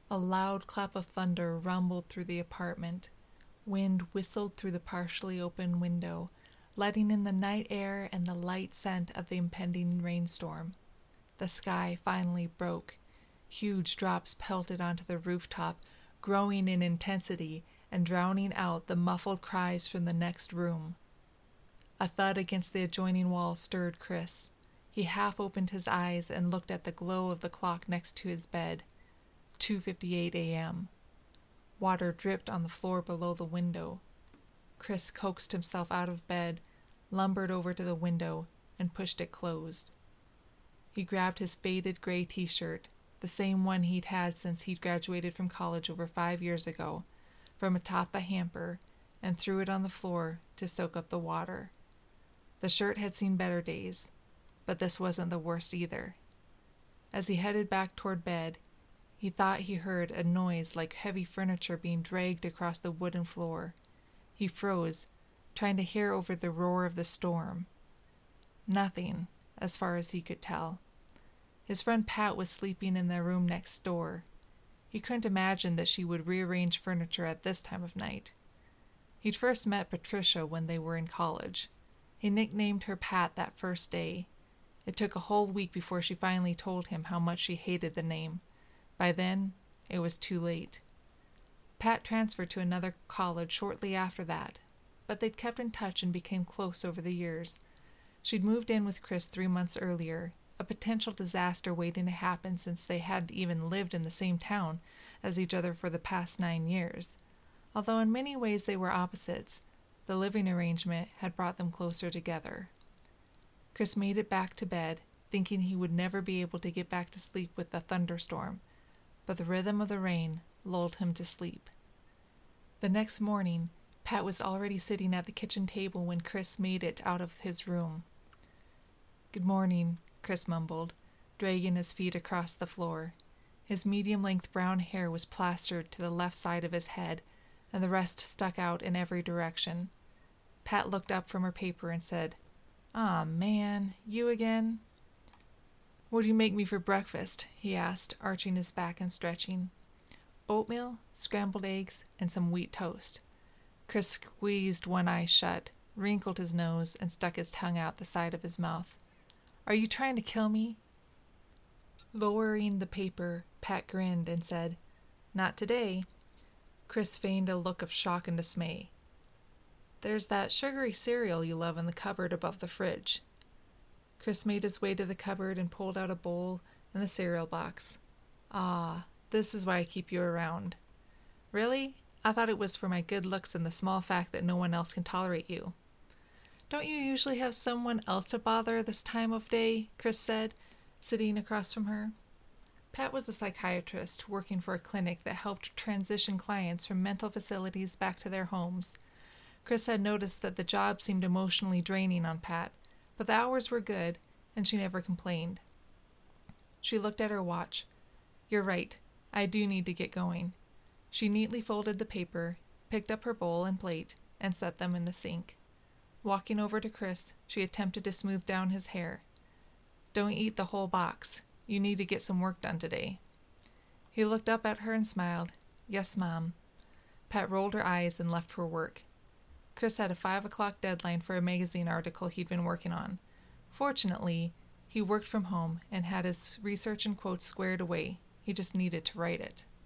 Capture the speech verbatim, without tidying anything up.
A loud clap of thunder rumbled through the apartment. Wind whistled through the partially open window, letting in the night air and the light scent of the impending rainstorm. The sky finally broke. Huge drops pelted onto the rooftop, growing in intensity and drowning out the muffled cries from the next room. A thud against the adjoining wall stirred Chris. He half opened his eyes and looked at the glow of the clock next to his bed. two fifty-eight a.m. Water dripped on the floor below the window. Chris coaxed himself out of bed, lumbered over to the window, and pushed it closed. He grabbed his faded gray t-shirt, the same one he'd had since he'd graduated from college over five years ago, from atop the hamper, and threw it on the floor to soak up the water. The shirt had seen better days, but this wasn't the worst either. As he headed back toward bed, he thought he heard a noise like heavy furniture being dragged across the wooden floor. He froze, trying to hear over the roar of the storm. Nothing, as far as he could tell. His friend Pat was sleeping in the room next door. He couldn't imagine that she would rearrange furniture at this time of night. He'd first met Patricia when they were in college. He nicknamed her Pat that first day. It took a whole week before she finally told him how much she hated the name. By then, it was too late. Pat transferred to another college shortly after that, but they'd kept in touch and became close over the years. She'd moved in with Chris three months earlier, a potential disaster waiting to happen since they hadn't even lived in the same town as each other for the past nine years. Although in many ways they were opposites, the living arrangement had brought them closer together. Chris made it back to bed, thinking he would never be able to get back to sleep with the thunderstorm, but the rhythm of the rain lulled him to sleep. The next morning, Pat was already sitting at the kitchen table when Chris made it out of his room. "Good morning," Chris mumbled, dragging his feet across the floor. His medium-length brown hair was plastered to the left side of his head, and the rest stuck out in every direction. Pat looked up from her paper and said, "Aw, man, you again?" "What'd you make me for breakfast?" he asked, arching his back and stretching. "Oatmeal, scrambled eggs, and some wheat toast." Chris squeezed one eye shut, wrinkled his nose, and stuck his tongue out the side of his mouth. "Are you trying to kill me?" Lowering the paper, Pat grinned and said, "Not today." Chris feigned a look of shock and dismay. "There's that sugary cereal you love in the cupboard above the fridge." Chris made his way to the cupboard and pulled out a bowl and the cereal box. "Ah, this is why I keep you around." "Really? I thought it was for my good looks and the small fact that no one else can tolerate you." "Don't you usually have someone else to bother this time of day?" Chris said, sitting across from her. Pat was a psychiatrist working for a clinic that helped transition clients from mental facilities back to their homes. Chris had noticed that the job seemed emotionally draining on Pat, but the hours were good, and she never complained. She looked at her watch. "You're right. I do need to get going." She neatly folded the paper, picked up her bowl and plate, and set them in the sink. Walking over to Chris, she attempted to smooth down his hair. "Don't eat the whole box. You need to get some work done today." He looked up at her and smiled. "Yes, Mom." Pat rolled her eyes and left for work. Chris had a five o'clock deadline for a magazine article he'd been working on. Fortunately, he worked from home and had his research and quotes squared away. He just needed to write it.